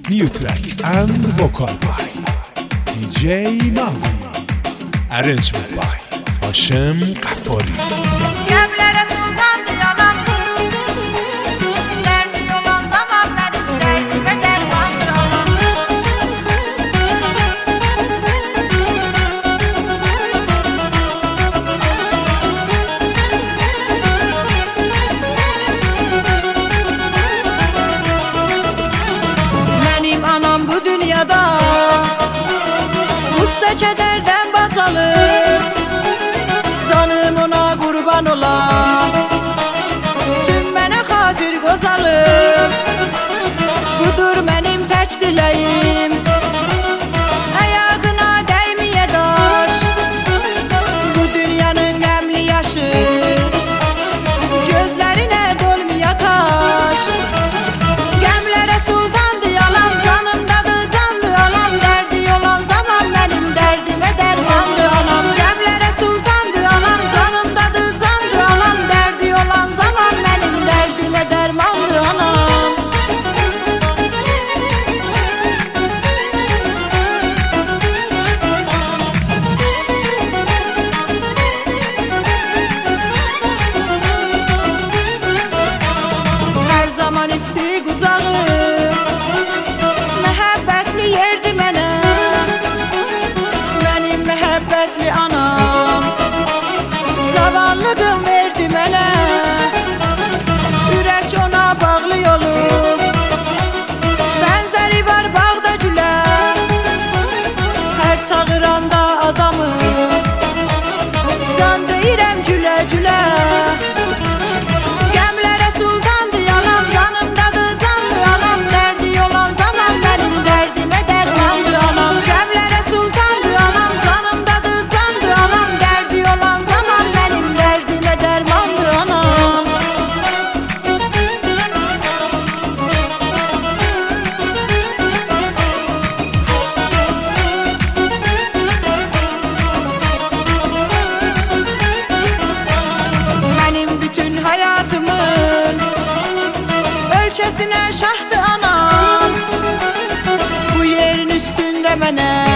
New track and vocal by DJ Mavi. Arrangement by Haşem Gafari. Gemlere sultandı yalan, derdi olan zaman benim derdime dermandır alan. Benim anam bu dünyada usta kederden batalım. Canım ona kurban olam, tüm mənə xatir qozalım. Budur mənim tək diləyim, ayağına dəyməyə daş. Bu dünyanın qəmli yaşı, gözlərinə dolmaya taş. Qəmlərə sultandı yalan, canımdadır candı alam. Dərdi olan zaman mənim dərdimə dərmandı anam. Qəmlərə sultandı alam, canımdadır candı alam. Dərdi olan zaman mənim dərdimə dərmandı anam. Hər zaman isti qucağım, məhəbbətli yerdi mənə. Mənim məhəbbətli anam, zavallığım verdi mənə. Ürək ona bağlı olub, bənzəri var bağda gülə. Hər çağıranda adamı, can deyirəm gülə gülə. Gəmlərə sultandı yalan, canımdadır candı anam. Dərdi olan zaman mənim dərdimə dərmandı anam. Gəmlərə sultandı anam, canımdadır candı anam. Dərdi olan zaman mənim dərdimə dərmandı anam. Mənim bütün həyatımın ölkəsinə şahdı anam. Bu yerin üstündə mənə